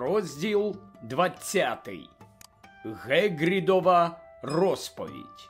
Розділ 20. Гегрідова розповідь.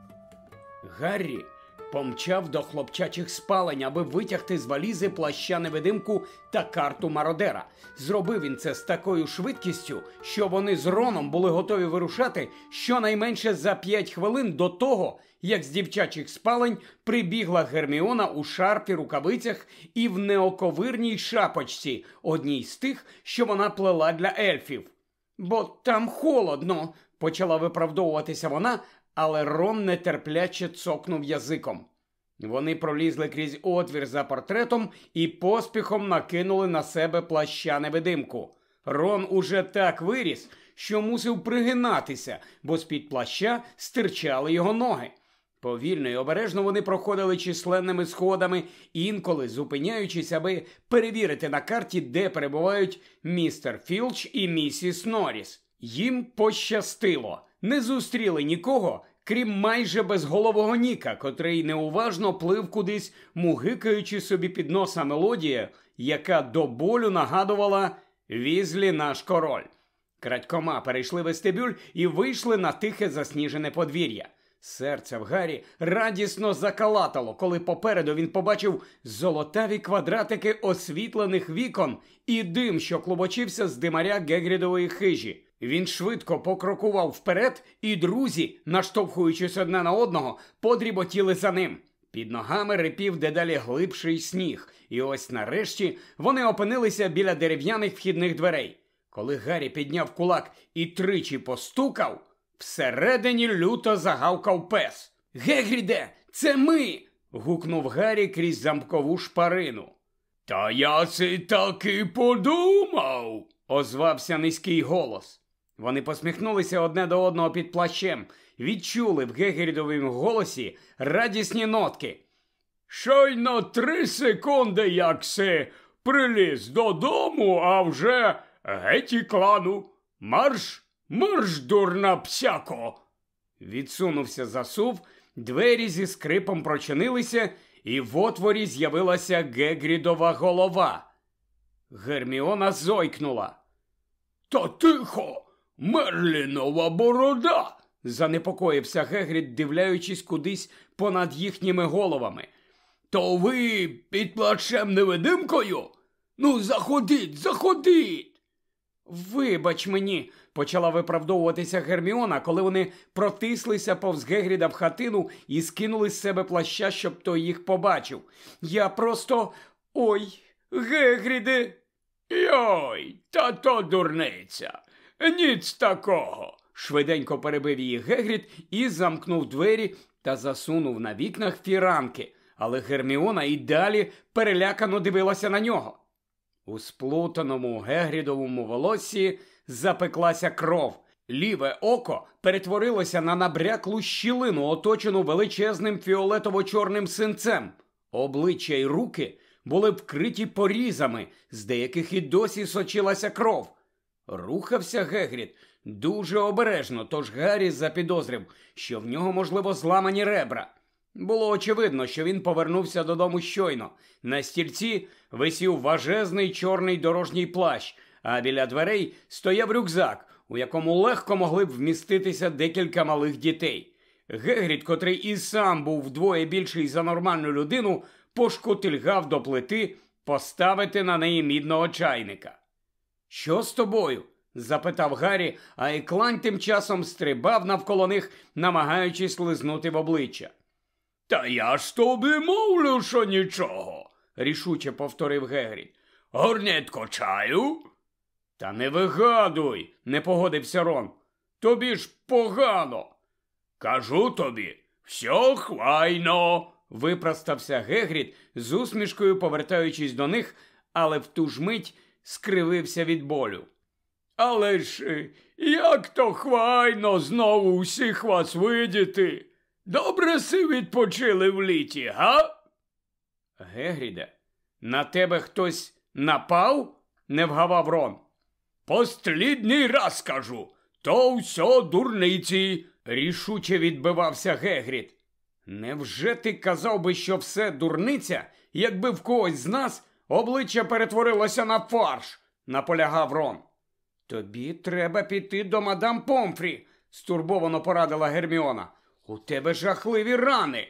Гаррі помчав до хлопчачих спалень, аби витягти з валізи плаща-невидимку та карту мародера. Зробив він це з такою швидкістю, що вони з Роном були готові вирушати щонайменше за 5 хвилин до того, як з дівчачих спалень прибігла Герміона у шарфі, рукавицях і в неоковирній шапочці, одній з тих, що вона плела для ельфів. «Бо там холодно», – почала виправдовуватися вона, але Рон нетерпляче цокнув язиком. Вони пролізли крізь отвір за портретом і поспіхом накинули на себе плаща-невидимку. Рон уже так виріс, що мусив пригинатися, бо з-під плаща стирчали його ноги. Повільно і обережно вони проходили численними сходами, інколи зупиняючись, аби перевірити на карті, де перебувають містер Філч і місіс Норріс. Їм пощастило. Не зустріли нікого, крім майже безголового Ніка, котрий неуважно плив кудись, мугикаючи собі під носа мелодія, яка до болю нагадувала «Візлі наш король». Крадькома перейшли вестибюль і вийшли на тихе засніжене подвір'я. Серце в Гаррі радісно закалатало, коли попереду він побачив золотаві квадратики освітлених вікон і дим, що клубочився з димаря Гегрідової хижі. Він швидко покрокував вперед, і друзі, наштовхуючись одне на одного, подріботіли за ним. Під ногами рипів дедалі глибший сніг, і ось нарешті вони опинилися біля дерев'яних вхідних дверей. Коли Гаррі підняв кулак і тричі постукав, всередині люто загавкав пес. «Гегріде, це ми!» – гукнув Гаррі крізь замкову шпарину. «Та я си таки подумав!» – озвався низький голос. Вони посміхнулися одне до одного під плащем, відчули в Гегрідовім голосі радісні нотки. «Щойно 3 секунди, як си приліз додому, а вже геть і клану. Марш! Марш, дурна псяко!» Відсунувся засув, двері зі скрипом прочинилися, і в отворі з'явилася Гегрідова голова. Герміона зойкнула. «Та тихо! Мерлінова борода!» – занепокоївся Гегрід, дивляючись кудись понад їхніми головами. «То ви під плащем-невидимкою? Ну, заходіть, заходіть!» «Вибач мені», – почала виправдовуватися Герміона, коли вони протислися повз Гегріда в хатину і скинули з себе плаща, щоб той їх побачив. «Я просто... Ой, Гегріде!» «Йой, та то дурниця! Ніц такого!» Швиденько перебив її Гегрід і замкнув двері та засунув на вікнах фіранки, але Герміона і далі перелякано дивилася на нього. У сплутаному Гегрідовому волоссі запеклася кров. Ліве око перетворилося на набряклу щілину, оточену величезним фіолетово-чорним синцем. Обличчя й руки були вкриті порізами, з деяких і досі сочилася кров. Рухався Гегрід дуже обережно, тож Гаррі запідозрив, що в нього, можливо, зламані ребра. Було очевидно, що він повернувся додому щойно. На стільці висів важезний чорний дорожній плащ, а біля дверей стояв рюкзак, у якому легко могли б вміститися декілька малих дітей. Гегрід, котрий і сам був вдвоє більший за нормальну людину, пошкутильгав до плити поставити на неї мідного чайника. «Що з тобою?» – запитав Гаррі, а Еклань тим часом стрибав навколо них, намагаючись лизнути в обличчя. «Та я ж тобі мовлю, що нічого», – рішуче повторив Гегрід. «Горнятко чаю?» «Та не вигадуй», – не погодився Рон. «Тобі ж погано». «Кажу тобі, все хвайно», – випростався Гегрід, з усмішкою повертаючись до них, але в ту ж мить скривився від болю. «Але ж як то хвайно знову усіх вас видіти! Добре си відпочили в літі, га?» «Гегріде, на тебе хтось напав?» – не вгавав Рон. «Послідній раз кажу, то все дурниці!» – рішуче відбивався Гегрід. «Невже ти казав би, що все дурниця, якби в когось з нас обличчя перетворилося на фарш?» – наполягав Рон. Тобі треба піти до мадам Помфрі, стурбовано порадила Герміона. У тебе жахливі рани.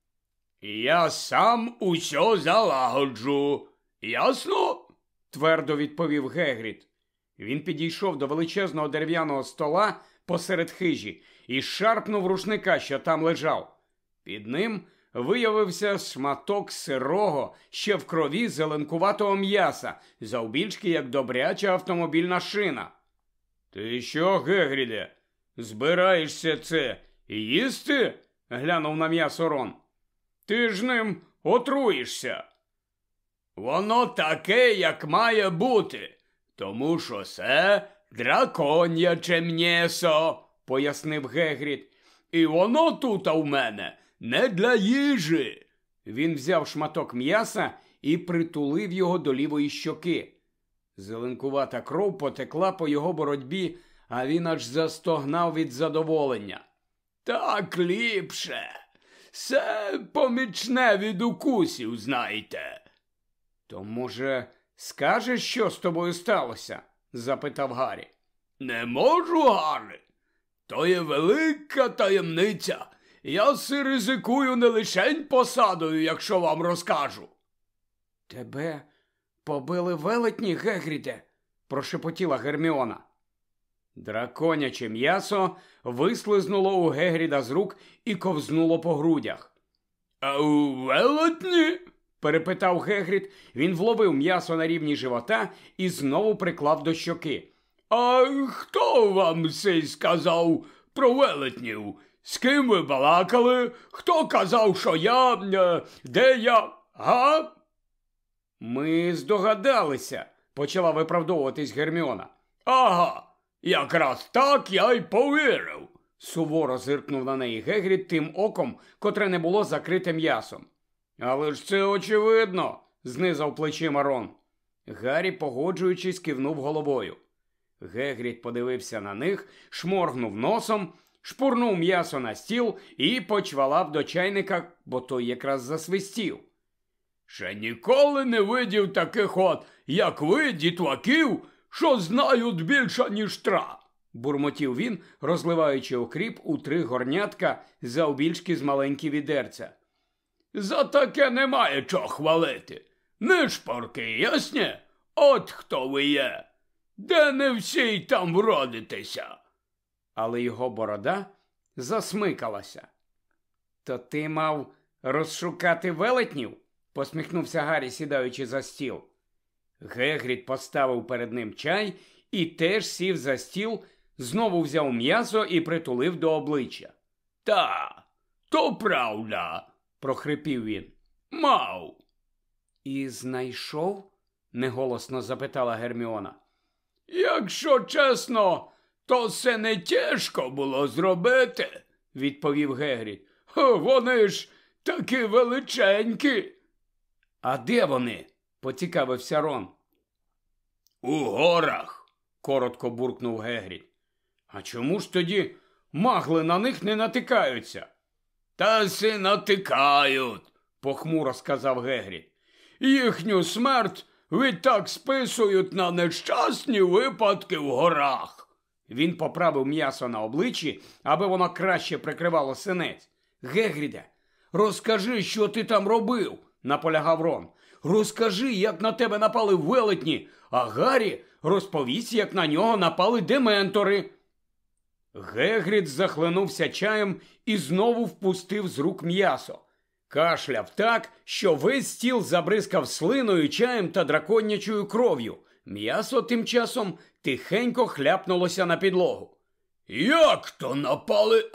Я сам усьо залагоджу. Ясно? Твердо відповів Гегрід. Він підійшов до величезного дерев'яного стола посеред хижі і шарпнув рушника, що там лежав. Під ним виявився шматок сирого, ще в крові зеленкуватого м'яса, завбільшки, як добряча автомобільна шина. «Ти що, Гегріде, збираєшся це їсти?» – глянув на м'ясо Рон. «Ти ж ним отруїшся». «Воно таке, як має бути, тому що це драконяче м'ясо», – пояснив Гегрід. «І воно тут у мене не для їжі». Він взяв шматок м'яса і притулив його до лівої щоки. Зеленкувата кров потекла по його боротьбі, а він аж застогнав від задоволення. «Так ліпше. Це помічне від укусів, знаєте». «То, може, скажеш, що з тобою сталося?» – запитав Гаррі. «Не можу, Гаррі. То є велика таємниця. Я си ризикую не лишень посадою, якщо вам розкажу». «Тебе побили велетні, Гегріде?» – прошепотіла Герміона. Драконяче м'ясо вислизнуло у Гегріда з рук і ковзнуло по грудях. «А у велетні?» – перепитав Гегрід. Він вловив м'ясо на рівні живота і знову приклав до щоки. «А хто вам сей сказав про велетнів? З ким ви балакали? Хто казав, що я... де я? Га?» «Ми здогадалися», – почала виправдовуватись Герміона. «Ага, якраз так я й повірив», – суворо зиркнув на неї Гегрід тим оком, котре не було закрите м'ясом. «Але ж це очевидно», – знизав плечима Рон. Гаррі, погоджуючись, кивнув головою. Гегрід подивився на них, шморгнув носом, шпурнув м'ясо на стіл і почвалав до чайника, бо той якраз засвистів. «Ще ніколи не видів таких от, як ви, дітваків, що знають більше, ніж тра», – бурмотів він, розливаючи окріп у 3 горнятка завбільшки з маленькі відерця. «За таке немає чого хвалити. Нишпорки, ясні? От хто ви є. Де не всі й там вродитеся». Але його борода засмикалася. «То ти мав розшукати велетнів?» – посміхнувся Гаррі, сідаючи за стіл. Гегрід поставив перед ним чай і теж сів за стіл, знову взяв м'ясо і притулив до обличчя. «Та, то правда», – прохрипів він. «Мав». «І знайшов?» – неголосно запитала Герміона. «Якщо чесно, то це не тяжко було зробити», – відповів Гегрід. «Вони ж такі величенькі». «А де вони?» – поцікавився Рон. «У горах», – коротко буркнув Гегрід. «А чому ж тоді магли на них не натикаються?» «Та си натикають», – похмуро сказав Гегрід. «Їхню смерть відтак списують на нещасні випадки в горах». Він поправив м'ясо на обличчі, аби воно краще прикривало синець. «Гегріде, розкажи, що ти там робив», – наполягав Рон. «Розкажи, як на тебе напали велетні, а Гаррі розповість, як на нього напали дементори». Гегрід захлинувся чаєм і знову впустив з рук м'ясо. Кашляв так, що весь стіл забризкав слиною, чаєм та драконячою кров'ю. М'ясо тим часом тихенько хляпнулося на підлогу. «Як то напали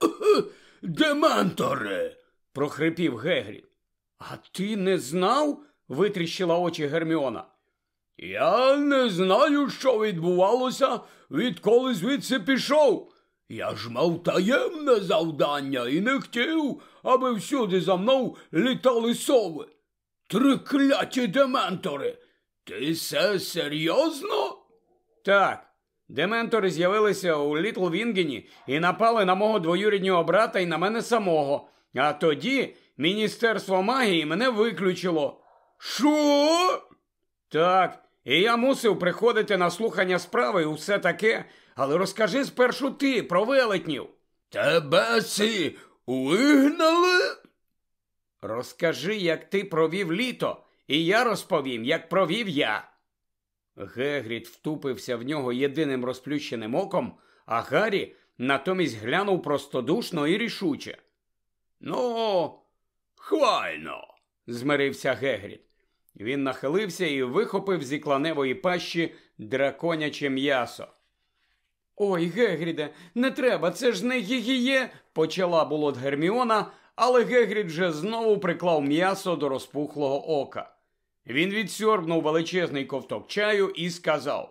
дементори?» – прохрипів Гегрід. «А ти не знав?» – витріщила очі Герміона. «Я не знаю, що відбувалося, відколи звідси пішов. Я ж мав таємне завдання і не хотів, аби всюди за мною літали сови. Трикляті дементори! Ти це серйозно?» «Так. Дементори з'явилися у Літл Вінгені і напали на мого двоюріднього брата і на мене самого. А тоді Міністерство магії мене виключило». «Що?» «Так. І я мусив приходити на слухання справи і усе таке, але розкажи спершу ти про велетнів. Тебе си вигнали? Розкажи, як ти провів літо, і я розповім, як провів я. Гегрід втупився в нього єдиним розплющеним оком, а Гаррі натомість глянув простодушно і рішуче. Ну, хвально, змирився Гегрід. Він нахилився і вихопив зі кланевої пащі драконяче м'ясо. Ой, Гегріде, не треба, це ж не гігіє, почала було Герміона, але Гегрід вже знову приклав м'ясо до розпухлого ока. Він відсьорбнув величезний ковток чаю і сказав: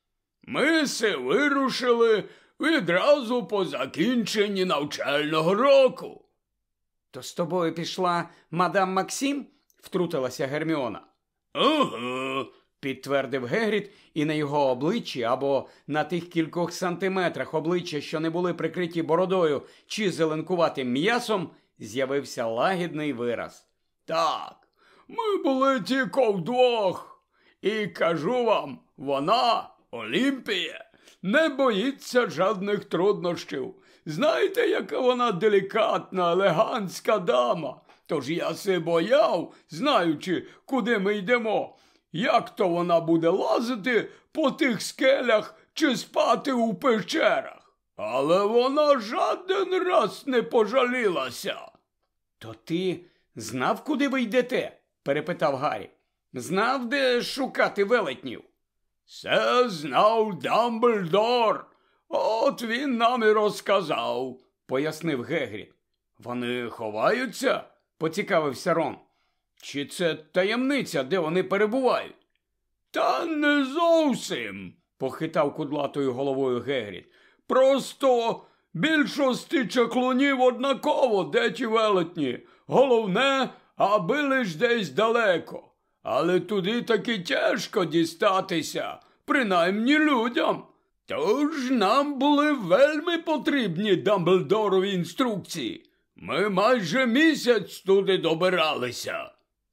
ми се вирушили відразу по закінченні навчального року. То з тобою пішла мадам Максим? Втрутилася Герміона. Ага, підтвердив Гегрід, і на його обличчі, або на тих кількох сантиметрах обличчя, що не були прикриті бородою чи зеленкуватим м'ясом, з'явився лагідний вираз. Так, ми були тільки вдвох. І кажу вам, вона, Олімпія, не боїться жодних труднощів. Знаєте, яка вона делікатна, елегантська дама. Тож я се бояв, знаючи, куди ми йдемо. Як то вона буде лазити по тих скелях чи спати у печерах? Але вона жоден раз не пожалілася. То ти знав, куди ви йдете? Перепитав Гаррі. Знав, де шукати велетнів? Це знав Дамблдор. От він нам і розказав, пояснив Гегрід. Вони ховаються? Поцікавився Рон. Чи це таємниця, де вони перебувають? Та не зовсім, похитав кудлатою головою Гегрід. Просто більшості чаклунів однаково, де ті велетні. Головне, аби лиш десь далеко. Але туди таки тяжко дістатися, принаймні людям. Тож нам були вельми потрібні Дамблдорові інструкції. Ми майже місяць туди добиралися.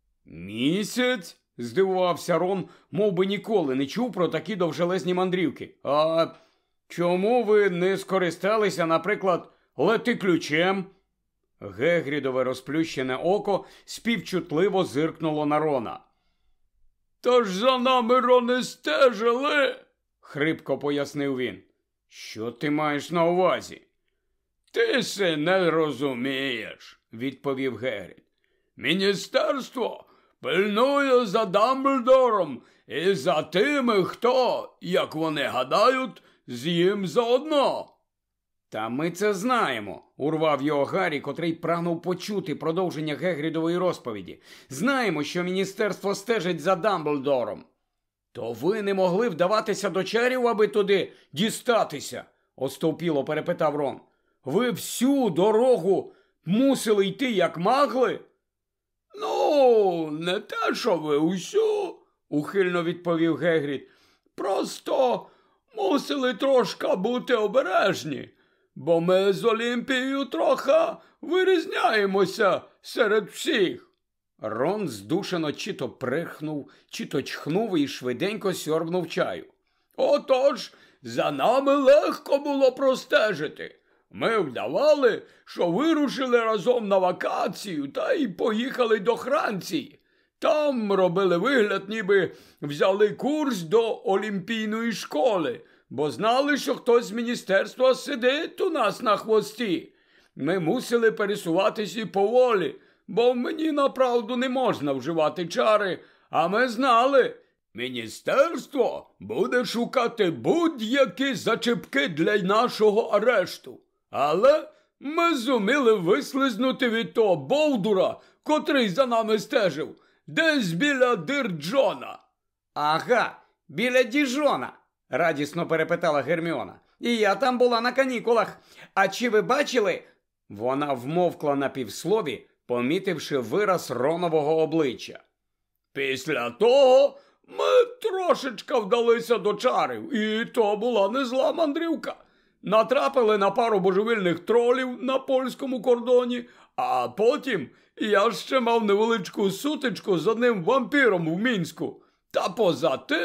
Місяць? Здивувався Рон, мов би ніколи не чув про такі довжелезні мандрівки. А чому ви не скористалися, наприклад, лети-ключем? Гегрідове розплющене око співчутливо зиркнуло на Рона. Тож за нами, Роне, стежили, хрипко пояснив він. Що ти маєш на увазі? Ти се не розумієш, відповів Гегрід. Міністерство пильнує за Дамблдором і за тими, хто, як вони гадають, з їм заодно. Та ми це знаємо, урвав його Гаррі, котрий прагнув почути продовження Гегрідової розповіді. Знаємо, що міністерство стежить за Дамблдором. То ви не могли вдаватися до чарів, аби туди дістатися? Остовпіло перепитав Рон. Ви всю дорогу мусили йти, як могли? Ну, не те, що ви усю, ухильно відповів Гегрід. Просто мусили трошки бути обережні, бо ми з Олімпією трохи вирізняємося серед всіх. Рон здушено чи то прихнув, чи то чхнув і швиденько сьорбнув чаю. Отож, за нами легко було простежити. Ми вдавали, що вирушили разом на вакацію та й поїхали до Франції. Там робили вигляд, ніби взяли курс до олімпійної школи, бо знали, що хтось з міністерства сидить у нас на хвості. Ми мусили пересуватись і поволі, бо мені направду не можна вживати чари, а ми знали, міністерство буде шукати будь-які зачіпки для нашого арешту. Але ми зуміли вислизнути від того бовдура, котрий за нами стежив, десь біля Дирджона. Ага, біля Діжона, радісно перепитала Герміона. І я там була на канікулах. А чи ви бачили? Вона вмовкла на півслові, помітивши вираз Ронового обличчя. Після того ми трошечка вдалися до чарів, і то була не зла мандрівка. Натрапили на пару божевільних тролів на польському кордоні, а потім я ще мав невеличку сутичку з одним вампіром в Мінську. Та поза тим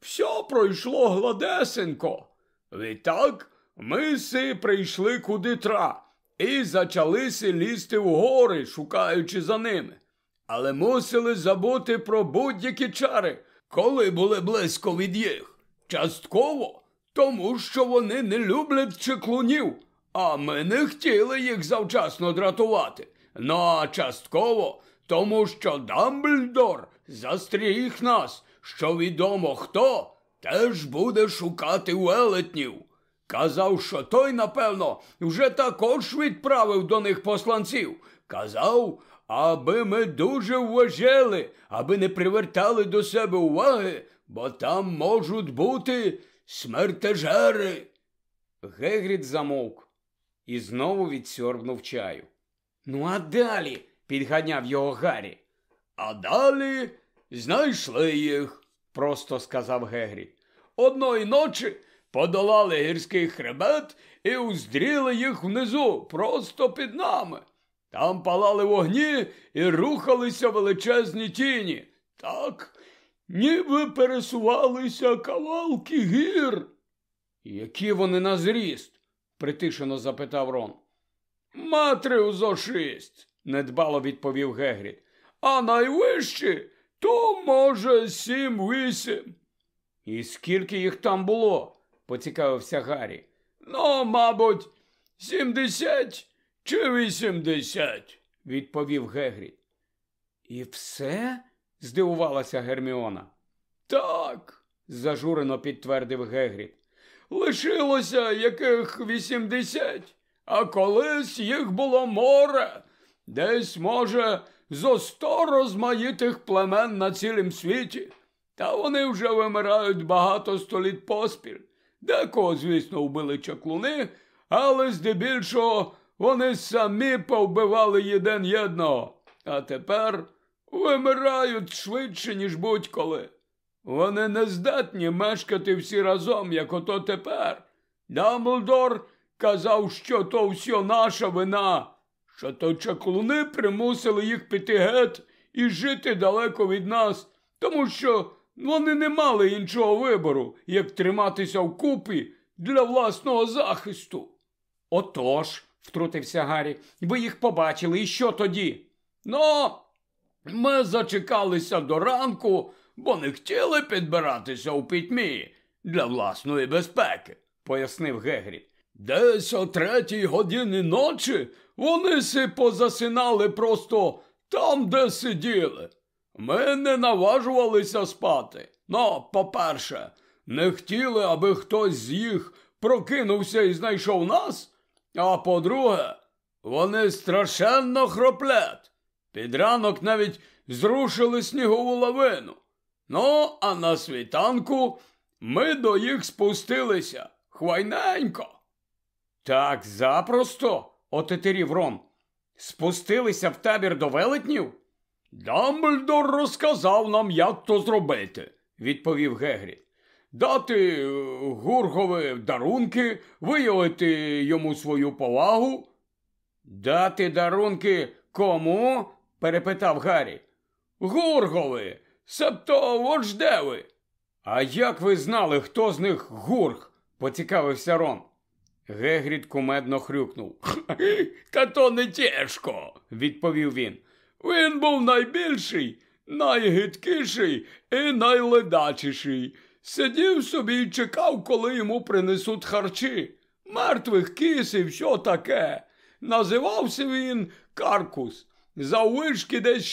все пройшло гладесенько. Відтак ми си прийшли куди тра і зачалися лізти в гори, шукаючи за ними. Але мусили забути про будь-які чари, коли були близько від їх. Частково, тому що вони не люблять чеклунів, а ми не хотіли їх завчасно дратувати. Ну а частково, тому що Дамблдор застеріг нас, що відомо хто теж буде шукати велетнів. Казав, що той, напевно, вже також відправив до них посланців. Казав, аби ми дуже вважали, аби не привертали до себе уваги, бо там можуть бути смертежери. Гегрід замовк і знову відсьорбнув чаю. Ну а далі, підганяв його Гаррі. А далі знайшли їх, просто сказав Гегрід. Одної ночі подолали гірський хребет і уздріли їх внизу, просто під нами. Там палали вогні і рухалися величезні тіні. Так, ніби пересувалися кавалки гір. Які вони на зріст? Притишено запитав Рон. Метрів зо 6, недбало відповів Гегрід. А найвищі то, може, 7-8. І скільки їх там було? Поцікавився Гаррі. Ну, мабуть, 70 чи 80, відповів Гегрід. І все? Здивувалася Герміона. Так, зажурено підтвердив Гегрід. Лишилося яких 80, а колись їх було море. Десь, може, зо 100 розмаїтих племен на цілім світі. Та вони вже вимирають багато століть поспіль. Декого, звісно, вбили чаклуни, але здебільшого вони самі повбивали один єдного. А тепер вимирають швидше, ніж будь-коли. Вони не здатні мешкати всі разом, як ото тепер. Дамблдор казав, що то все наша вина, що то чаклуни примусили їх піти геть і жити далеко від нас, тому що вони не мали іншого вибору, як триматися вкупі для власного захисту. Отож, втрутився Гаррі, ви їх побачили, і що тоді? Ну, ми зачекалися до ранку, бо не хотіли підбиратися у пітьмі для власної безпеки, пояснив Гегрід. Десь о 3 годині ночі вони си позасинали просто там, де сиділи. Ми не наважувалися спати. Ну, по-перше, не хотіли, аби хтось з їх прокинувся і знайшов нас. А по-друге, вони страшенно хроплять. Під ранок навіть зрушили снігову лавину. Ну, а на світанку ми до їх спустилися. Хвайненько. Так запросто, отетерів Рон. Спустилися в табір до велетнів? Дамблдор розказав нам, як то зробити, відповів Гегрід. Дати Гургові дарунки, виявити йому свою повагу. Дати дарунки кому? Перепитав Гаррі. Гургові, себто вождеві. А як ви знали, хто з них Гург? Поцікавився Рон. Гегрід кумедно хрюкнув. Та то не тяжко, відповів він. Він був найбільший, найгидкіший і найледачіший. Сидів собі і чекав, коли йому принесуть харчі. Мертвих кіс і все таке. Називався він Каркус. Заввишки десь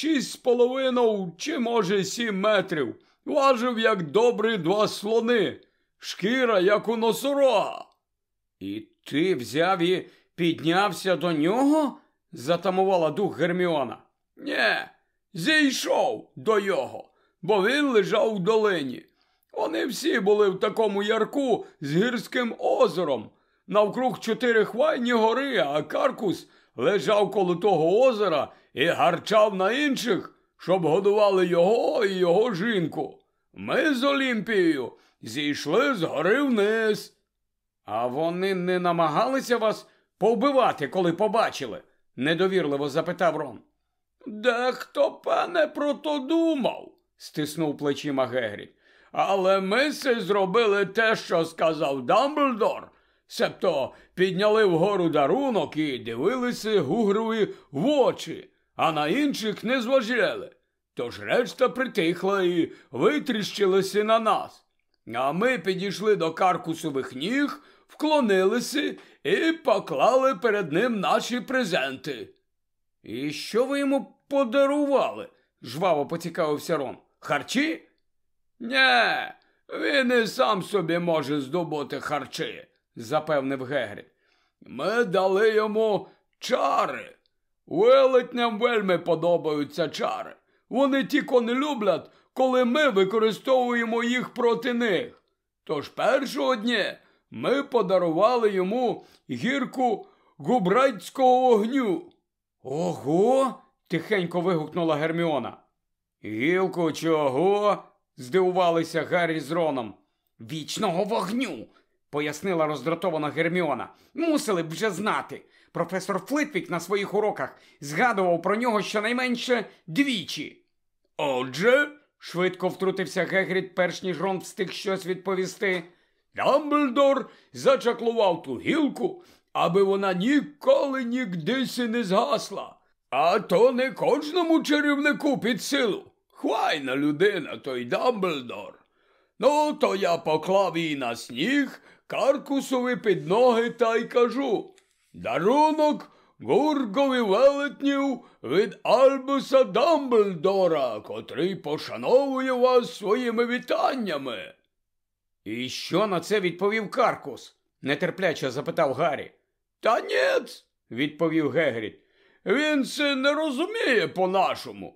6,5 чи, може, 7 метрів. Важив, як добрі 2 слони. Шкіра, як у носорога. І ти взяв і піднявся до нього? Затамувала дух Герміона. Нє, зійшов до його, бо він лежав в долині. Вони всі були в такому ярку з гірським озером. Навкруг 4 хвойні гори, а Каркус лежав коло того озера і гарчав на інших, щоб годували його і його жінку. Ми з Олімпією зійшли з гори вниз. А вони не намагалися вас повбивати, коли побачили? Недовірливо запитав Рон. Дехто, пане, про то думав, стиснув плечима Гегрід. Але ми си зробили те, що сказав Дамблдор. Себто підняли вгору дарунок і дивилися Гугрові в очі, а на інших не зважали. Тож решта притихла і витріщилися на нас. А ми підійшли до Каркусових ніг, вклонилися і поклали перед ним наші презенти. І що ви йому подарували? Жваво поцікавився Рон. Харчі? Нє, він і сам собі може здобути харчі, запевнив Гегрід. Ми дали йому чари. Велетням вельми подобаються чари. Вони тільки не люблять, коли ми використовуємо їх проти них. Тож першого дня ми подарували йому гірку губрайського вогню. Ого! Тихенько вигукнула Герміона. Гілку чого? Здивувалися Гаррі з Роном. Вічного вогню, пояснила роздратована Герміона. Мусили б вже знати. Професор Флитвік на своїх уроках згадував про нього щонайменше двічі. Отже, швидко втрутився Гегрід, перш ніж Рон встиг щось відповісти. Дамблдор зачаклував ту гілку, аби вона ніколи нігдися не згасла. А то не кожному чарівнику під силу. Хвайна людина той Дамблдор. Ну, то я поклав її на сніг, Каркусові під ноги та й кажу: дарунок Гургові велетнів від Альбуса Дамблдора, котрий пошановує вас своїми вітаннями. І що на це відповів Каркус? Нетерпляче запитав Гаррі. Та ніц, відповів Гегрід. Він це не розуміє по-нашому.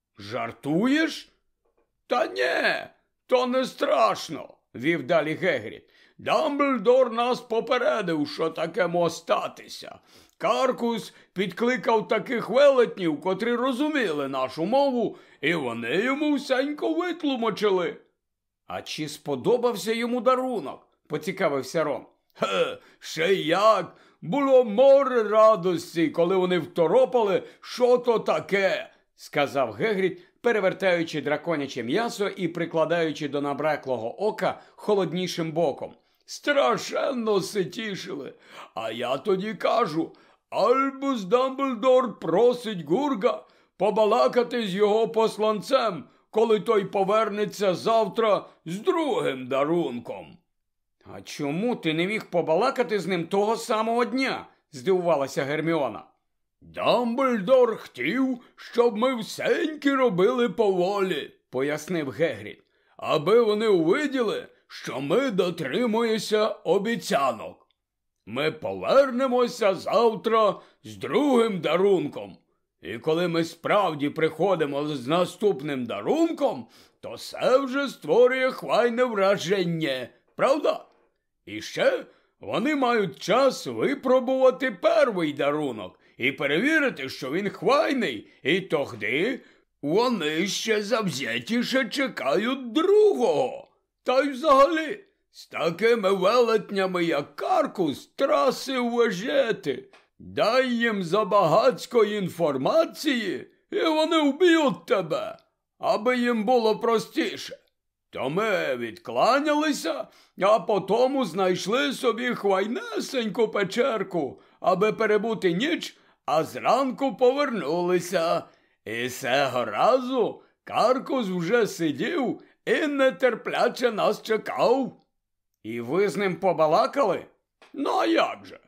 Жартуєш? Та ні, то не страшно, вів далі Гегрід. Дамблдор нас попередив, що таке може статися. Каркус підкликав таких велетнів, котрі розуміли нашу мову, і вони йому всенько витлумачили. А чи сподобався йому дарунок? Поцікавився Рон. Ще як! Було море радості, коли вони второпали, що то таке, сказав Гегрід, перевертаючи драконяче м'ясо і прикладаючи до набраклого ока холоднішим боком. Страшенно се тішили. А я тоді кажу: Альбус Дамблдор просить Гурга побалакати з його посланцем, коли той повернеться завтра з другим дарунком. А чому ти не міг побалакати з ним того самого дня? Здивувалася Герміона. Дамблдор хотів, щоб ми всеньки робили поволі, пояснив Гегрід, аби вони увиділи, що ми дотримуємося обіцянок. Ми повернемося завтра з другим дарунком. І коли ми справді приходимо з наступним дарунком, то це вже створює хвайне враження, правда? І ще вони мають час випробувати перший дарунок і перевірити, що він хвайний, і тоді вони ще завзятіше чекають другого. Та й взагалі, з такими велетнями, як Каркус, траси вважати. Дай їм забагацько інформації, і вони вб'ють тебе, аби їм було простіше. То ми відкланялися, а потому знайшли собі хвайнесеньку печерку, аби перебути ніч, а зранку повернулися. І сего разу Каркус вже сидів і нетерпляче нас чекав. І ви з ним побалакали? Ну, а як же?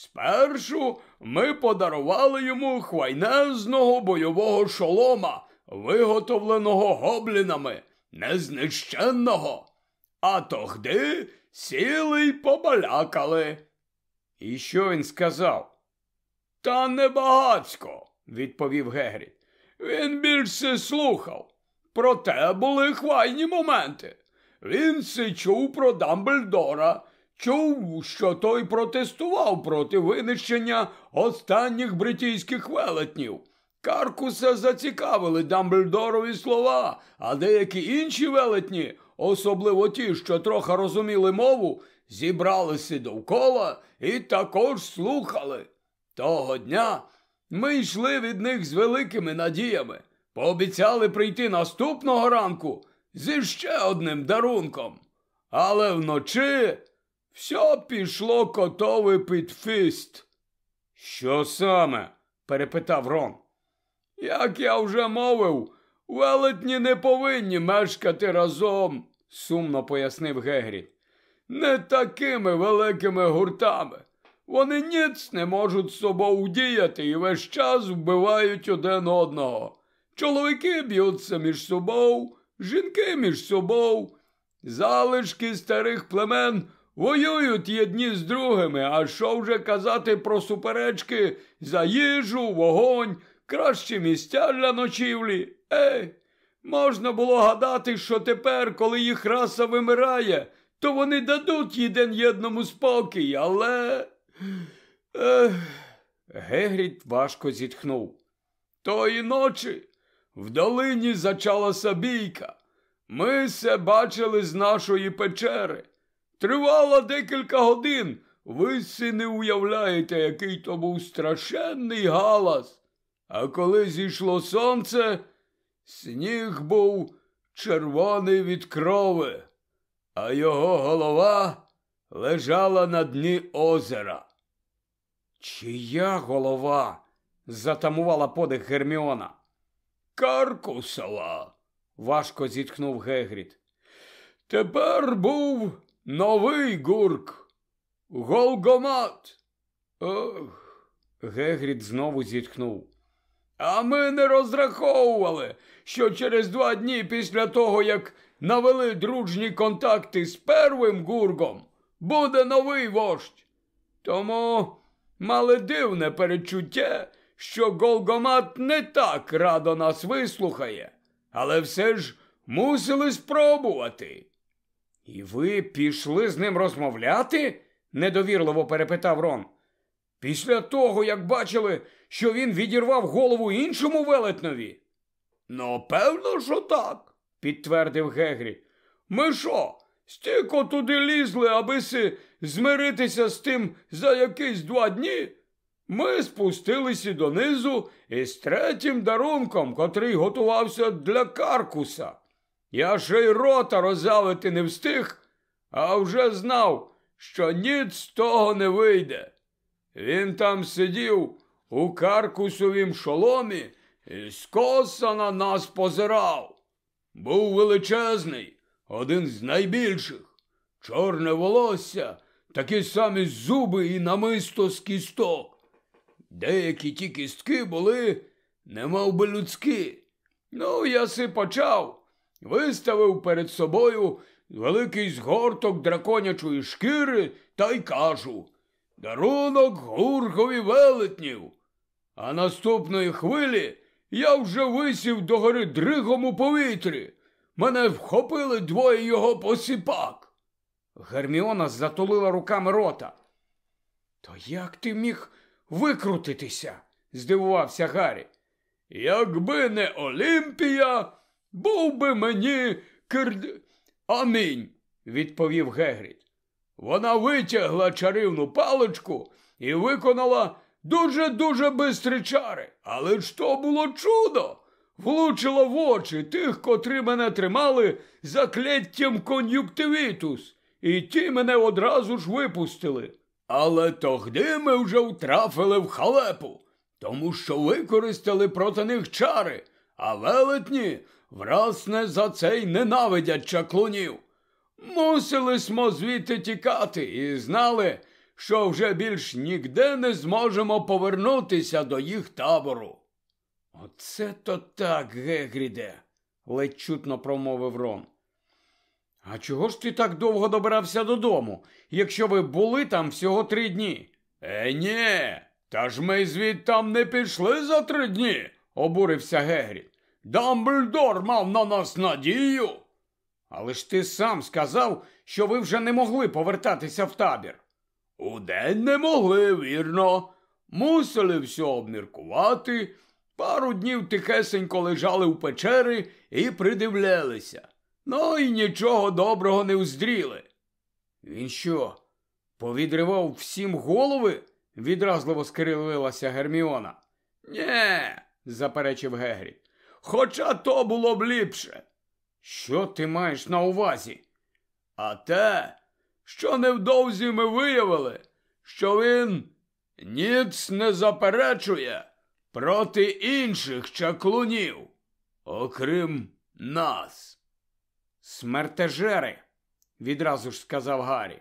Спершу ми подарували йому хвайнезного бойового шолома, виготовленого гоблінами, незнищенного. А тогди сіли й побалякали. І що він сказав? Та небагацько, відповів Гегрід. Він більше слухав. Проте були хвайні моменти. Він се чув про Дамблдора, чув, що той протестував проти винищення останніх бритійських велетнів. Каркуса зацікавили Дамблдорові слова, а деякі інші велетні, особливо ті, що трохи розуміли мову, зібралися довкола і також слухали. Того дня ми йшли від них з великими надіями, пообіцяли прийти наступного ранку зі ще одним дарунком. Але вночі все пішло котові під фіст. Що саме? Перепитав Рон. Як я вже мовив, велетні не повинні мешкати разом, сумно пояснив Гегрід. Не такими великими гуртами. Вони ніц не можуть з собою удіяти і весь час вбивають один одного. Чоловіки б'ються між собою, жінки між собою. Залишки старих племен воюють єдні з другими, а що вже казати про суперечки за їжу, вогонь, кращі місця для ночівлі. Можна було гадати, що тепер, коли їх раса вимирає, то вони дадуть єдному спокій, але... Гегрід важко зітхнув. Тої ночі в долині зачалася бійка. Ми се бачили з нашої печери. Тривала декілька годин. Ви си не уявляєте, який то був страшенний галас. А коли зійшло сонце, сніг був червоний від крови, а його голова лежала на дні озера. Чия голова? Затамувала подих Герміона. Каркусова, важко зітхнув Гегрід. Тепер був новий гурк. Голгомат. Гегрід знову зітхнув. А ми не розраховували, що через 2 дні після того, як навели дружні контакти з первим гургом, буде новий вождь. Тому мали дивне перечуття, що Голгомат не так радо нас вислухає, але все ж мусили спробувати. І ви пішли з ним розмовляти? Недовірливо перепитав Рон. Після того, як бачили, що він відірвав голову іншому велетнові? Ну, певно, що так, підтвердив Гегрід. Ми що, стільки туди лізли, аби змиритися з тим за якісь 2 дні? Ми спустилися донизу із 3-м дарунком, котрий готувався для Каркуса. Я ще й рота роззявити не встиг, а вже знав, що ніц з того не вийде. Він там сидів у Каркусовім шоломі і скоса на нас позирав. Був величезний, один з найбільших. Чорне волосся, такі самі зуби і намисто з кісток. Деякі ті кістки були немов би людські. Ну, я си почав. Виставив перед собою великий згорток драконячої шкіри та й кажу: дарунок гургові велетнів. А наступної хвилі я вже висів догори дригом у повітрі. Мене вхопили 2 його посіпак. Герміона затулила руками рота. То як ти міг викрутитися? Здивувався Гаррі. Якби не Олімпія, був би мені Амінь, відповів Гегрід. Вона витягла чарівну паличку і виконала дуже-дуже бистрі чари. Але ж то було чудо! Влучила в очі тих, котрі мене тримали закляттям кон'юктивітус, і ті мене одразу ж випустили. Але тогди ми вже втрафили в халепу, тому що використали проти них чари, а велетні враз не за це й ненавидять чаклунів. Мусили смо звідти тікати і знали, що вже більш нігде не зможемо повернутися до їх табору. Оце то так, Гегріде, ледь чутно промовив Рон. А чого ж ти так довго добирався додому, якщо ви були там всього 3 дні? Ні, та ж ми звідтам не пішли за 3 дні, обурився Гегрід. Дамблдор мав на нас надію. Але ж ти сам сказав, що ви вже не могли повертатися в табір. Удень не могли, вірно. Мусили все обміркувати. Пару днів тихесенько лежали в печері і придивлялися. Ну і нічого доброго не уздріли. Він що, повідривав всім голови? Відразливо скривилася Герміона. Нє, заперечив Гегрід. Хоча то було б ліпше. Що ти маєш на увазі? А те, що невдовзі ми виявили, що він ніц не заперечує проти інших чаклунів, окрім нас. Смертежери, відразу ж сказав Гаррі.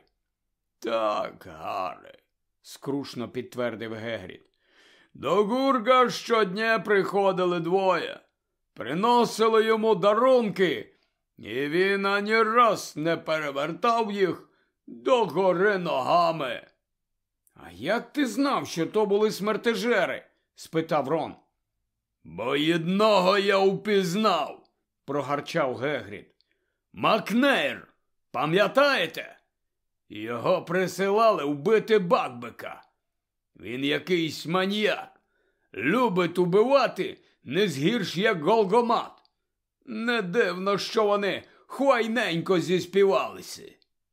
Так, Гаррі, скрушно підтвердив Гегрід. До Гурга щодня приходили двоє, приносили йому дарунки, і він ані раз не перевертав їх догори ногами. А як ти знав, що то були смертежери? Спитав Рон. Бо одного я впізнав, прогарчав Гегрід. Макнейр, пам'ятаєте? Його присилали вбити Бакбека. Він якийсь маніяк. Любить убивати не згірш, як Голгомат. Не дивно, що вони хвайненько зіспівалися.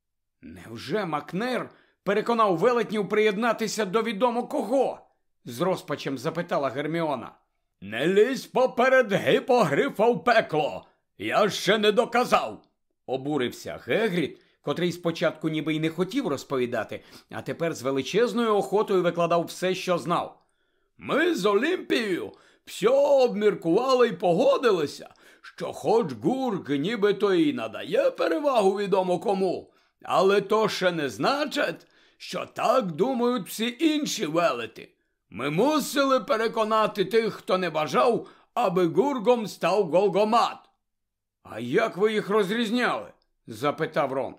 Невже Макнейр переконав велетнів приєднатися до відомо кого? З розпачем запитала Герміона. Не лізь поперед гіпогрифа в пекло. Я ще не доказав. Обурився Гегрід, котрий спочатку ніби й не хотів розповідати, а тепер з величезною охотою викладав все, що знав. Ми з Олімпією все обміркували й погодилися, що хоч Гург нібито і надає перевагу відомо кому, але то ще не значить, що так думають всі інші велети. Ми мусили переконати тих, хто не бажав, аби Гургом став Голгомат. А як ви їх розрізняли? Запитав Рон.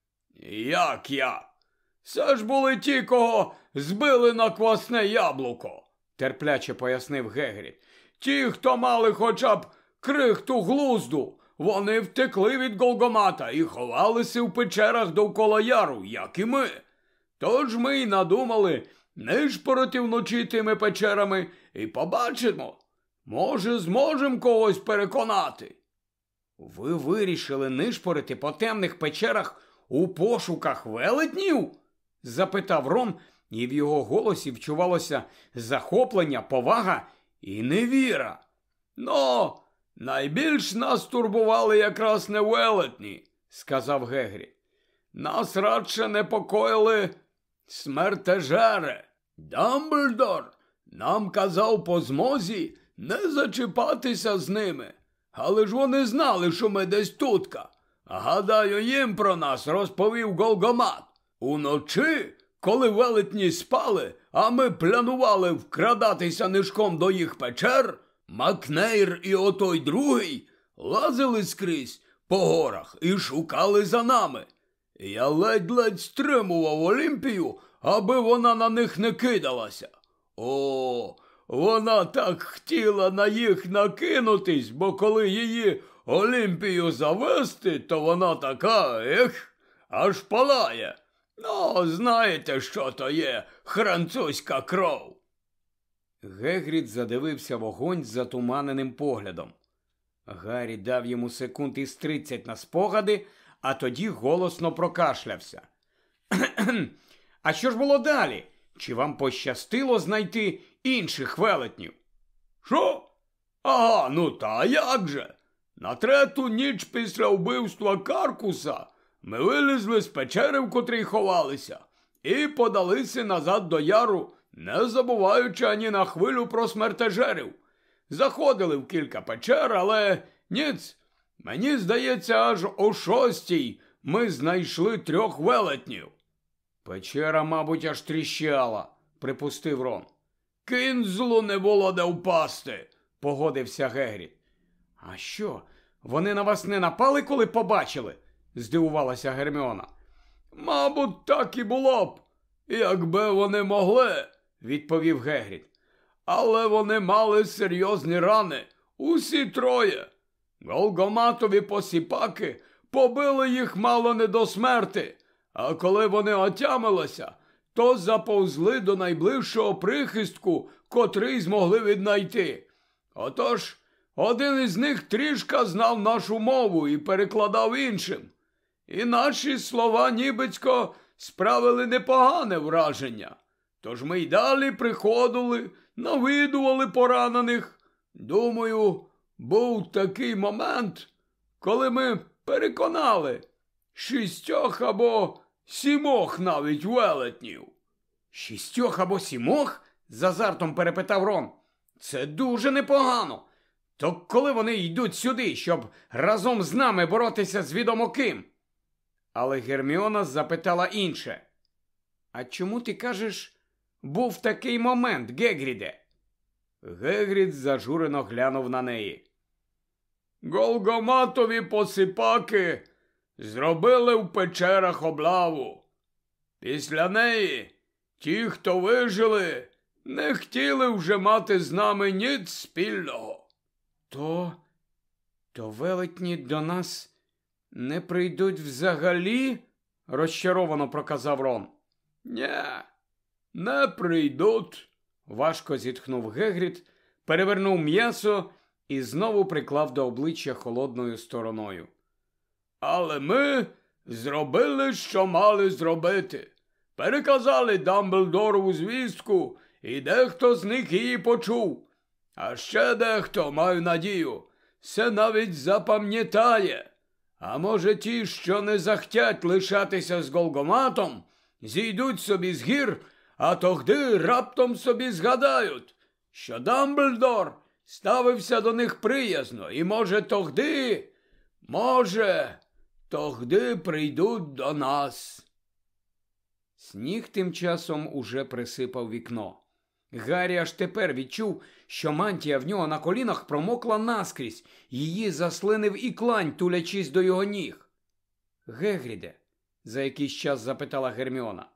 Як? Це ж були ті, кого збили на квасне яблуко, терпляче пояснив Гегрід. Ті, хто мали хоча б крихту глузду, вони втекли від Голгомата і ховалися в печерах довкола яру, як і ми. Тож ми й надумали нишпорити вночі тими печерами і побачимо. Може, зможемо когось переконати. Ви вирішили нишпорити по темних печерах у пошуках велетнів? Запитав Рон, і в його голосі вчувалося захоплення, повага і невіра. Но найбільш нас турбували якраз не велетні, сказав Гегрід. Нас радше непокоїли смертежери. Дамблдор нам казав по змозі не зачіпатися з ними. Але ж вони знали, що ми десь тутка. Гадаю, їм про нас розповів Голгомат. Уночі, коли велетні спали, а ми планували вкрадатися нишком до їх печер, Макнейр і отой другий лазили скрізь по горах і шукали за нами. Я ледь-ледь стримував Олімпію, аби вона на них не кидалася. О, вона так хотіла на їх накинутись, бо коли її Олімпію завести, то вона така, аж палає. Ну, знаєте, що то є французька кров. Гегрід задивився вогонь з затуманеним поглядом. Гаррі дав йому секунд із 30 на спогади, а тоді голосно прокашлявся. А що ж було далі? Чи вам пощастило знайти інших велетнів? Що? Ага, ну та як же? На трету ніч після вбивства Каркуса ми вилізли з печери, в котрій ховалися, і подалися назад до яру, не забуваючи ані на хвилю про смертежерів. Заходили в кілька печер, але ніц. Мені здається, аж о 6-й ми знайшли 3 велетнів. Печера, мабуть, аж тріщала, припустив Рон. Кінзлу не було де впасти, погодився Гегрід. А що, вони на вас не напали, коли побачили? Здивувалася Герміона. Мабуть, так і було б, якби вони могли, відповів Гегрід. Але вони мали серйозні рани, усі 3. Голгоматові посіпаки побили їх мало не до смерти, а коли вони отямилися, то заповзли до найближчого прихистку, котрий змогли віднайти. Отож, один із них трішки знав нашу мову і перекладав іншим. І наші слова нібицько справили непогане враження. Тож ми й далі приходили, навідували поранених. Думаю, був такий момент, коли ми переконали 6 або 7 навіть велетнів. 6 або 7? З азартом перепитав Рон. Це дуже непогано. То коли вони йдуть сюди, щоб разом з нами боротися з відомо ким? Але Герміона запитала інше. А чому ти кажеш, був такий момент, Гегріде? Гегрід зажурено глянув на неї. Голгоматові посипаки зробили в печерах облаву. Після неї ті, хто вижили, не хотіли вже мати з нами ніц спільного. То велетні до нас не прийдуть взагалі? Розчаровано проказав Рон. Нє, не прийдуть. Важко зітхнув Гегрід, перевернув м'ясо і знову приклав до обличчя холодною стороною. Але ми зробили, що мали зробити. Переказали Дамблдорову звістку, і дехто з них її почув. А ще дехто, маю надію, все навіть запам'ятає. А може ті, що не захтять лишатися з Голгоматом, зійдуть собі з гір, а тогди раптом собі згадають, що Дамблдор ставився до них приязно, і може тогди прийдуть до нас. Сніг тим часом уже присипав вікно. Гаррі аж тепер відчув, що мантія в нього на колінах промокла наскрізь, її заслинив і клань, тулячись до його ніг. Гегріде, за якийсь час запитала Герміона.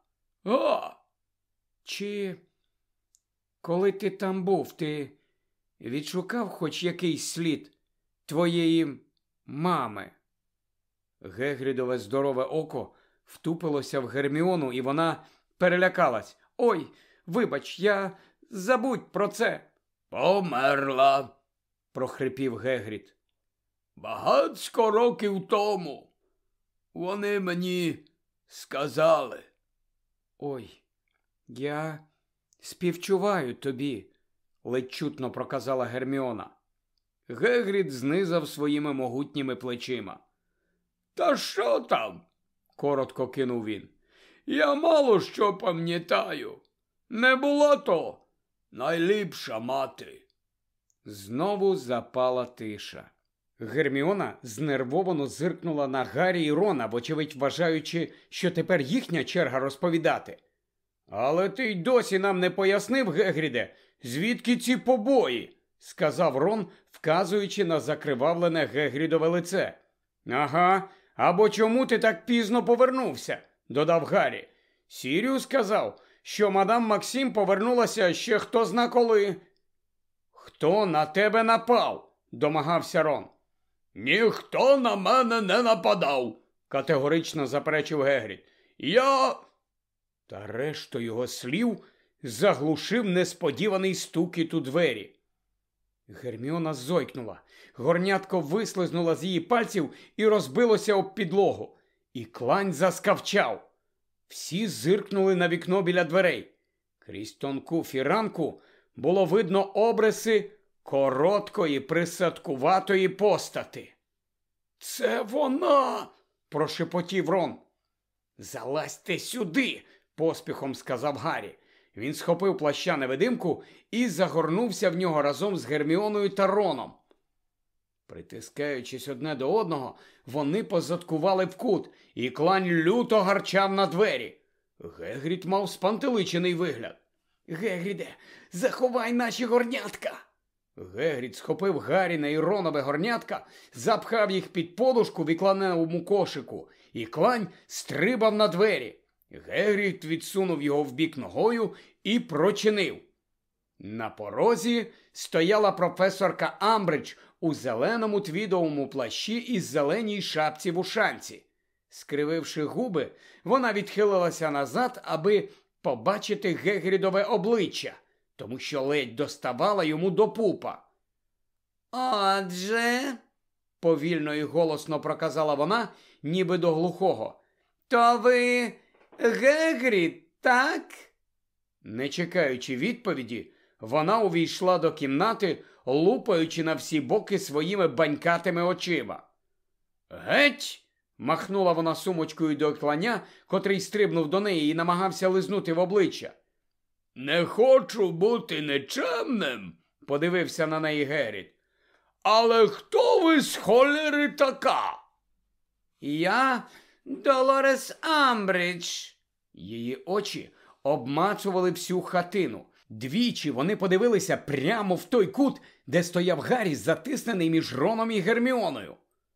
Чи, коли ти там був, ти відшукав хоч якийсь слід твоєї мами? Гегрідове здорове око втупилося в Герміону, і вона перелякалась. Ой, вибач, я забудь про це. Померла, прохрипів Гегрід. Багацько років тому. Вони мені сказали. Ой, я співчуваю тобі, ледь чутно проказала Герміона. Гегрід знизав своїми могутніми плечима. Та що там? Коротко кинув він. Я мало що пам'ятаю. Не була то найліпша мати. Знову запала тиша. Герміона знервовано зиркнула на Гаррі і Рона, вочевидь вважаючи, що тепер їхня черга розповідати. Але ти й досі нам не пояснив, Гегріде, звідки ці побої? Сказав Рон, вказуючи на закривавлене Гегрідове лице. Ага, або чому ти так пізно повернувся? Додав Гаррі. Сіріус сказав, що мадам Максим повернулася ще хто зна коли. Хто на тебе напав? Домагався Рон. Ніхто на мене не нападав, категорично заперечив Гегрід. Та решту його слів заглушив несподіваний стукіт у двері. Герміона зойкнула. Горнятко вислизнуло з її пальців і розбилося об підлогу. І клань заскавчав. Всі зиркнули на вікно біля дверей. Крізь тонку фіранку було видно обриси короткої присадкуватої постати. «Це вона!» – прошепотів Рон. «Залазьте сюди!» – поспіхом сказав Гаррі. Він схопив плаща-невидимку і загорнувся в нього разом з Герміоною та Роном. Притискаючись одне до одного, вони позадкували в кут, і клань люто гарчав на двері. Гегрід мав спантеличений вигляд. «Гегріде, заховай наші горнятка!» Гегрід схопив Гарріне і Ронове горнятка, запхав їх під подушку в ікланевому кошику, і клань стрибав на двері. Гегрід відсунув його вбік ногою і прочинив. На порозі стояла професорка Амбридж у зеленому твідовому плащі і зеленій шапці-вушанці. Скрививши губи, вона відхилилася назад, аби побачити Гегрідове обличчя, тому що ледь доставала йому до пупа. «Отже», – повільно і голосно проказала вона, ніби до глухого, – «то ви Гегрід, так?» Не чекаючи відповіді, вона увійшла до кімнати, лупаючи на всі боки своїми банькатими очима. Геть! Махнула вона сумочкою до кланя, котрий стрибнув до неї і намагався лизнути в обличчя. Не хочу бути нечемним, подивився на неї Герріт. Але хто ви з холєри така? Я Долорес Амбридж. Її очі обмацували всю хатину. Двічі вони подивилися прямо в той кут, де стояв Гаррі, затиснений між Роном і Герміоною.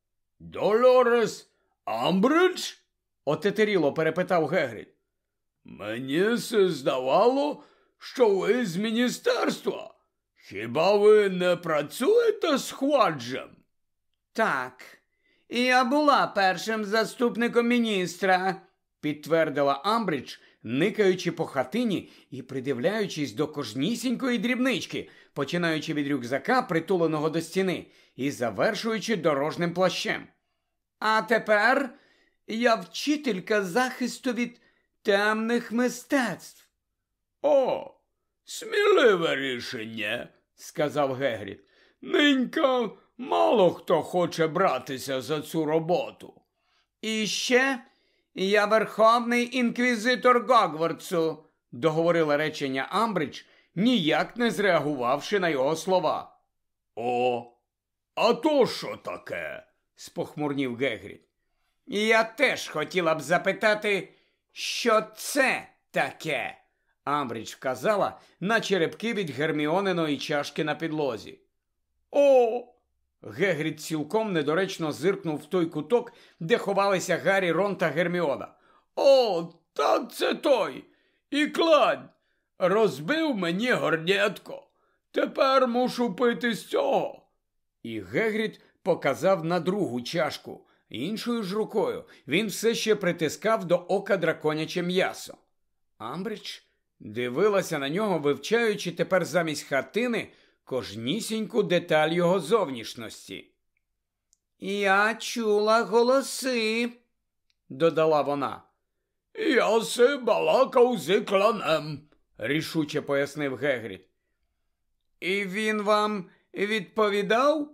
Долорес Амбридж? Отетеріло перепитав Гегрід. Мені се здавало, що ви з міністерства. Хіба ви не працюєте з Хваджем? Так, я була першим заступником міністра, підтвердила Амбридж, никаючи по хатині і придивляючись до кожнісінької дрібнички, починаючи від рюкзака, притуленого до стіни, і завершуючи дорожним плащем. А тепер я вчителька захисту від темних мистецтв. О, сміливе рішення, сказав Гегрід. Нинька мало хто хоче братися за цю роботу. І ще я верховний інквізитор Гогвартсу, договорила речення Амбридж, ніяк не зреагувавши на його слова. О, а то що таке? Спохмурнів Гегрід. Я теж хотіла б запитати, що це таке? Амбридж вказала на черепки від Герміониної чашки на підлозі. О! Гегрід цілком недоречно зиркнув в той куток, де ховалися Гаррі, Рон та Герміона. О, так це той! І клань! Розбив мені горнятко. Тепер мушу пити з цього. І Гегрід показав на другу чашку. Іншою ж рукою він все ще притискав до ока драконяче м'ясо. Амбридж дивилася на нього, вивчаючи тепер замість хатини кожнісіньку деталь його зовнішності. «Я чула голоси», – додала вона. «Я си балакав з кланем», – рішуче пояснив Гегрід. «І він вам відповідав?»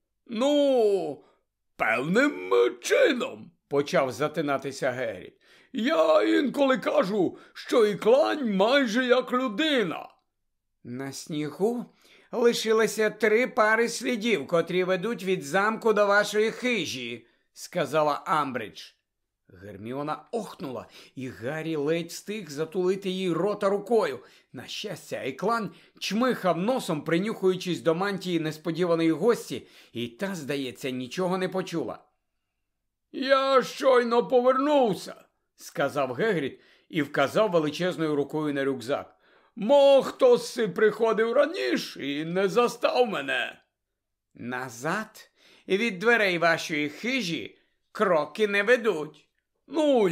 «Ну, певним чином», – почав затинатися Гегрід. «Я інколи кажу, що і клань майже як людина». На снігу лишилося 3 пари слідів, котрі ведуть від замку до вашої хижі, сказала Амбридж. Герміона охнула, і Гаррі ледь встиг затулити їй рота рукою. На щастя, Айклан чмихав носом, принюхуючись до мантії несподіваної гості, і та, здається, нічого не почула. «Я щойно повернувся», – сказав Гегрід і вказав величезною рукою на рюкзак. «Мо хтось приходив раніше і не застав мене». «Назад від дверей вашої хижі кроки не ведуть». «Ну,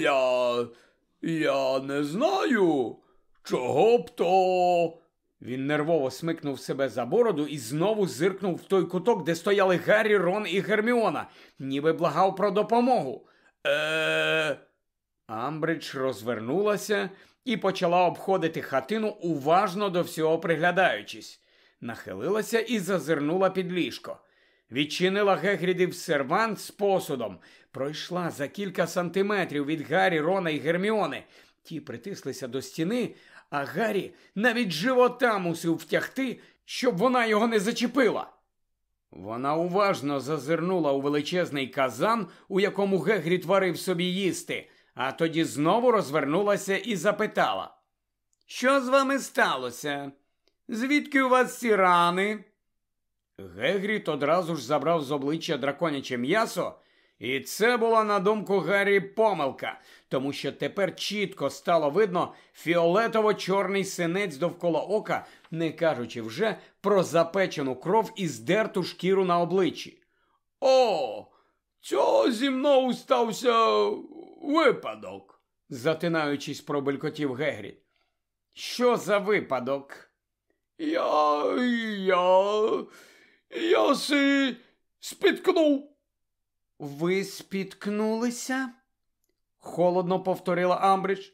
я не знаю, чого б то...» Він нервово смикнув себе за бороду і знову зиркнув в той куток, де стояли Гаррі, Рон і Герміона, ніби благав про допомогу. Амбридж розвернулася і почала обходити хатину, уважно до всього приглядаючись. Нахилилася і зазирнула під ліжко. Відчинила Гегрідів сервант з посудом. Пройшла за кілька сантиметрів від Гаррі, Рона і Герміони. Ті притислися до стіни, а Гаррі навіть живота мусив втягти, щоб вона його не зачепила. Вона уважно зазирнула у величезний казан, у якому Гегрід варив собі їсти, а тоді знову розвернулася і запитала. «Що з вами сталося? Звідки у вас ці рани?» Гегрід одразу ж забрав з обличчя драконяче м'ясо, і це була, на думку Гаррі, помилка, тому що тепер чітко стало видно фіолетово-чорний синець довкола ока, не кажучи вже про запечену кров і здерту шкіру на обличчі. «О, цього зі мною стався випадок», – затинаючись, пробелькотів Гегрід. «Що за випадок?» Я си спіткнув». «Ви спіткнулися?» – холодно повторила Амбридж.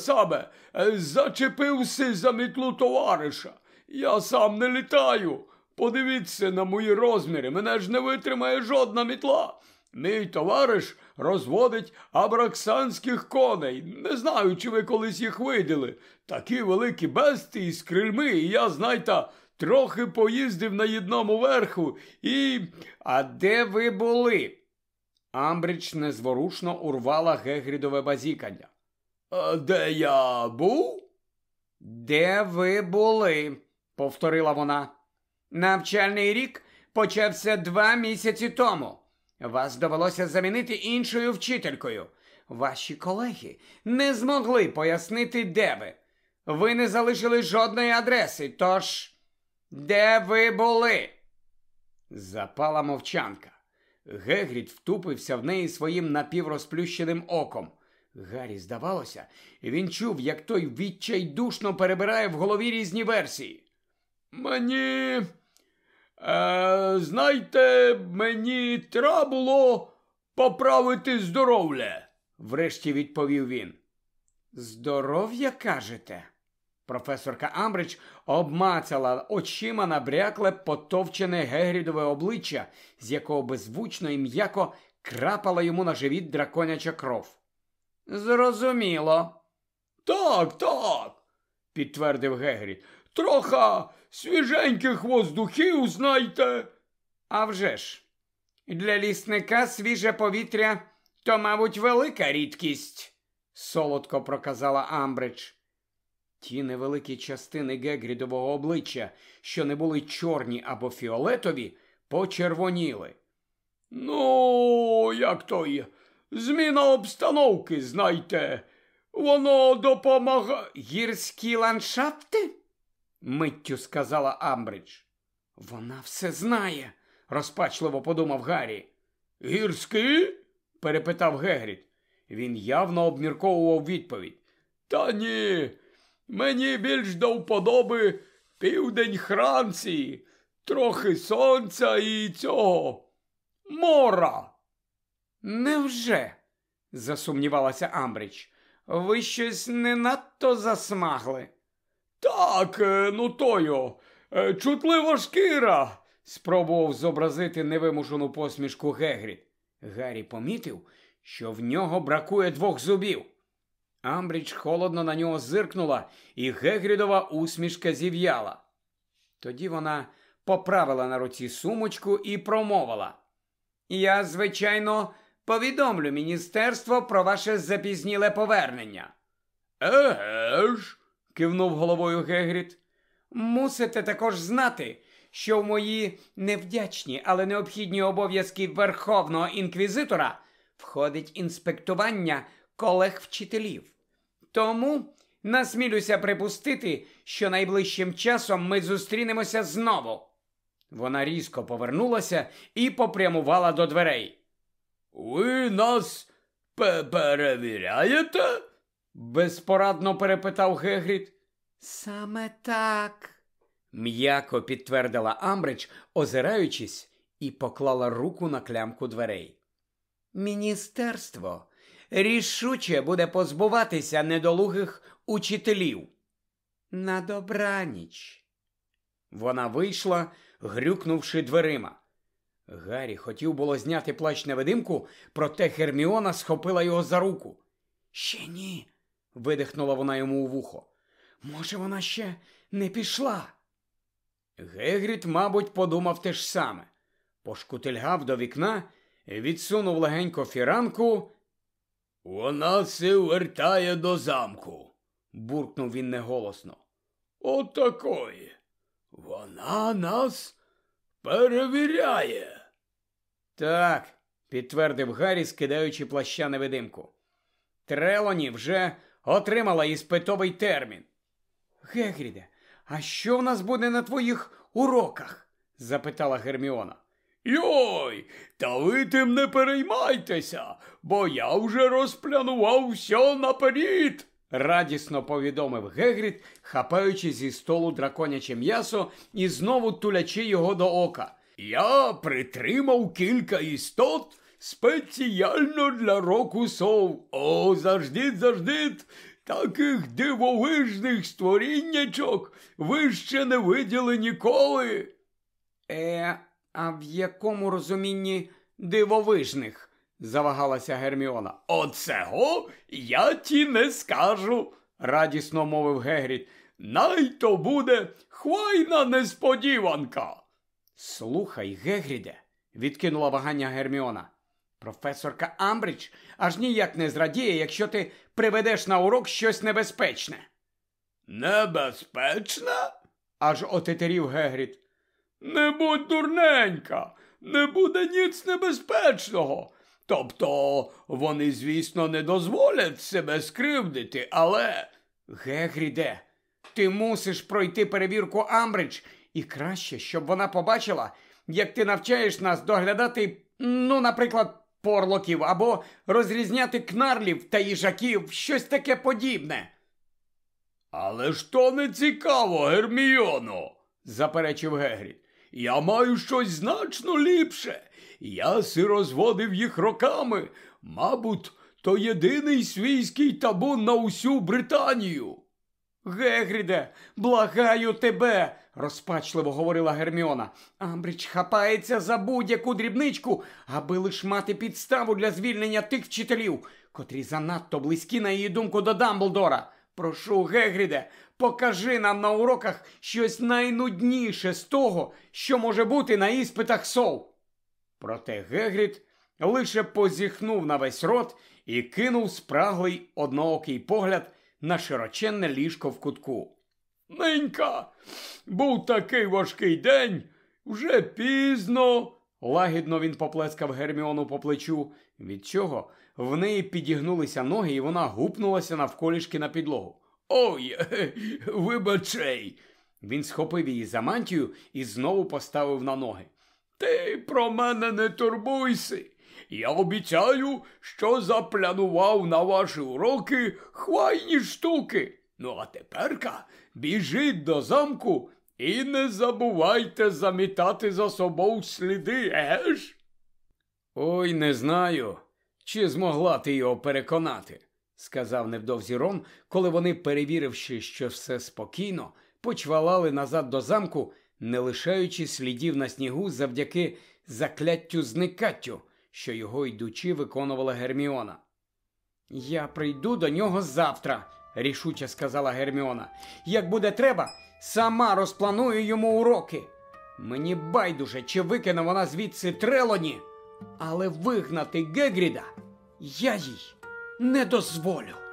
Саме, зачепився за мітлу товариша. Я сам не літаю, Подивіться на мої розміри, мене ж не витримає жодна мітла. Мій товариш розводить абраксанських коней. Не знаю, чи ви колись їх виділи. Такі великі бестії з крильми, і я, знайте, трохи поїздив на одному верху і... А де ви були? Амбридж незворушно урвала Гегрідове базікання. А де я був? Де ви були? Повторила вона. Навчальний рік почався 2 місяці тому. Вас довелося замінити іншою вчителькою. Ваші колеги не змогли пояснити, де ви. Ви не залишили жодної адреси, тож... Де ви були? Запала мовчанка. Гегрід втупився в неї своїм напіврозплющеним оком. Гаррі здавалося, він чув, як той відчайдушно перебирає в голові різні версії. Мені треба було поправити здоров'я, врешті відповів він. Здоров'я, кажете? Професорка Амбридж обмацала очима набрякле, потовчене Гегрідове обличчя, з якого беззвучно і м'яко крапала йому на живіт драконяча кров. Зрозуміло. Так, підтвердив Гегрід. Троха свіженьких воздухів, знайте. А вже ж. Для лісника свіже повітря – то, мабуть, велика рідкість, солодко проказала Амбридж. Ті невеликі частини Гегрідового обличчя, що не були чорні або фіолетові, почервоніли. Ну, як то є, зміна обстановки, знайте, воно допомагає. Гірські ландшафти? Миттю сказала Амбридж. Вона все знає, розпачливо подумав Гаррі. Гірські? Перепитав Гегрід. Він явно обмірковував відповідь. Та ні, мені більш до вподоби південь Франції, трохи сонця і цього мора. Невже? Засумнівалася Амбридж. Ви щось не надто засмагли. Так, чутлива шкіра, спробував зобразити невимушену посмішку Гегрід. Гаррі помітив, що в нього бракує 2 зубів. Амбридж холодно на нього зиркнула, і Гегрідова усмішка зів'яла. Тоді вона поправила на руці сумочку і промовила. Я, звичайно, повідомлю міністерство про ваше запізніле повернення. Еге ж, кивнув головою Гегрід. Мусите також знати, що в мої невдячні, але необхідні обов'язки Верховного інквізитора входить інспектування колег-вчителів. Тому насмілюся припустити, що найближчим часом ми зустрінемося знову. Вона різко повернулася і попрямувала до дверей. Ви нас перевіряєте? Безпорадно перепитав Гегрід. Саме так, м'яко підтвердила Амбридж, озираючись, і поклала руку на клямку дверей. Міністерство рішуче буде позбуватися недолугих учителів. На добраніч. Вона вийшла, грюкнувши дверима. Гаррі хотів було зняти плащ-невидимку, проте Герміона схопила його за руку. Ще ні, видихнула вона йому у вухо. Може, вона ще не пішла? Гегрід, мабуть, подумав те ж саме. Пошкутильгав до вікна, відсунув легенько фіранку. Вона се вертає до замку, буркнув він неголосно. Отакої. Вона нас перевіряє. Так, підтвердив Гаррі, скидаючи плаща-невидимку. Трелоні вже отримала іспитовий термін. Гегріде, а що в нас буде на твоїх уроках? Запитала Герміона. Йой, та ви тим не переймайтеся, бо я вже розпланував все наперед, радісно повідомив Гегрід, хапаючи зі столу драконяче м'ясо і знову тулячи його до ока. Я притримав кілька істот спеціально для року сов. О, заждіть, таких дивовижних створіннячок ви ще не виділи ніколи. А в якому розумінні дивовижних? Завагалася Герміона. Оцего я ті не скажу, радісно мовив Гегрід. Най то буде хвайна несподіванка. Слухай, Гегріде, відкинула вагання Герміона. Професорка Амбридж аж ніяк не зрадіє, якщо ти приведеш на урок щось небезпечне. Небезпечне? Аж отетерів Гегрід. Не будь дурненька, не буде ніц небезпечного. Тобто вони, звісно, не дозволять себе скривдити, але... Гегріде, ти мусиш пройти перевірку Амбридж, і краще, щоб вона побачила, як ти навчаєш нас доглядати, наприклад, порлоків, або розрізняти кнарлів та їжаків, щось таке подібне. Але ж то не цікаво, Герміоно, заперечив Гегрід. Я маю щось значно ліпше. Я розводив їх роками. Мабуть, то єдиний свійський табун на усю Британію. Гегріде, благаю тебе, розпачливо говорила Герміона. Амбридж хапається за будь-яку дрібничку, аби лиш мати підставу для звільнення тих вчителів, котрі занадто близькі, на її думку, до Дамблдора. Прошу, Гегріде, покажи нам на уроках щось найнудніше з того, що може бути на іспитах СОВ. Проте Гегрід лише позіхнув на весь рот і кинув спраглий одноокий погляд на широченне ліжко в кутку. Ненька, був такий важкий день, вже пізно. Лагідно він поплескав Герміону по плечу, від чого в неї підігнулися ноги, і вона гупнулася навколішки на підлогу. Ой, вибачай. Він схопив її за мантію і знову поставив на ноги. Ти про мене не турбуйся. Я обіцяю, що запланував на ваші уроки хвайні штуки. Ну, а теперка біжіть до замку і не забувайте замітати за собою сліди, егеш? Ой, не знаю, чи змогла ти його переконати, сказав невдовзі Рон, коли вони, перевіривши, що все спокійно, почвалали назад до замку, не лишаючи слідів на снігу завдяки закляттю-зникаттю, що його йдучи виконувала Герміона. «Я прийду до нього завтра», – рішуче сказала Герміона. «Як буде треба, сама розпланую йому уроки. Мені байдуже, чи викине вона звідси Трелоні, але вигнати Гегріда я їй не дозволю».